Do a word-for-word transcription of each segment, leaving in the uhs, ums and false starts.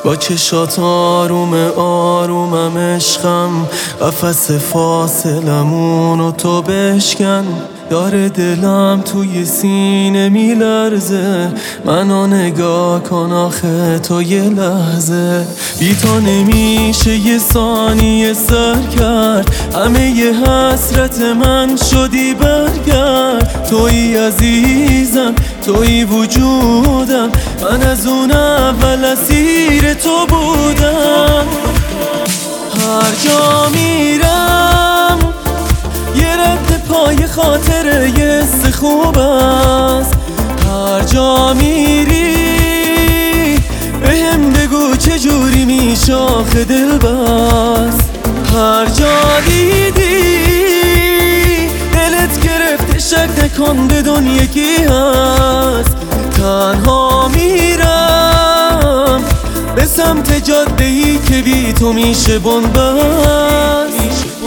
با چشات آروم آرومم عشقم، قفس فاصلمونو تو بشکن. داره دلم توی سینه میلرزه، منو نگاه کن آخه تو یه لحظه. بی تو نمیشه یه ثانیه سر کرد، همه یه حسرت من شدی برگرد. توی عزیزم توی وجودم، من از اون اول اسیر تو بودم. هر جا میرم یه رد پای خاطر یه حس خوب است. هر جا میری بهم بگو چجوری میشه آخه دل بست. هر جا دیدی دلت گرفته شک نکن بدون یکی هست. تنها میرم به سمت جاده‌ای که بی تو میشه بنبست.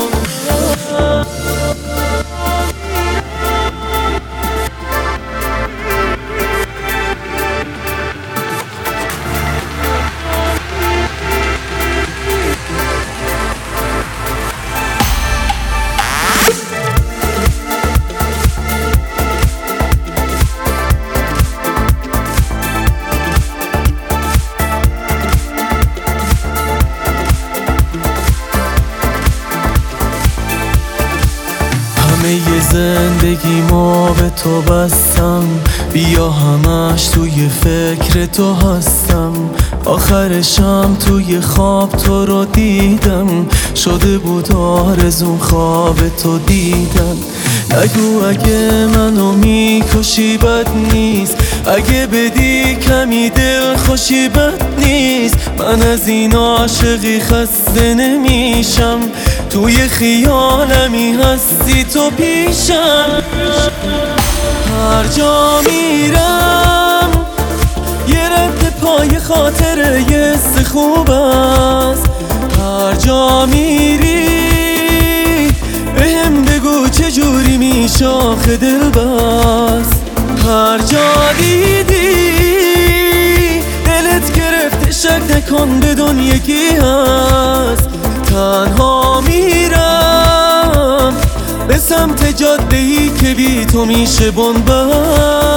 همه زندگی ما به تو بستم، بیا همش توی فکر تو هستم. آخرشم توی خواب تو رو دیدم، شده بود آرزوم خواب تو دیدم. نگو اگه منو میکشی بد نیست، اگه بدی کمی دل خوشی بد نیست. من از این عاشقی خسته نمیشم، توی خیالمی هستی تو پیشم. هر جا میرم یه رد پای خاطر یه حس خوب است. هر جا میری بهم بگو چجوری میشه آخه دل بست. هر جا دیدی دلت گرفته شک نکن بدون یکی هست. تنها میرم به سمت جاده‌ای که بی تو میشه بنبست.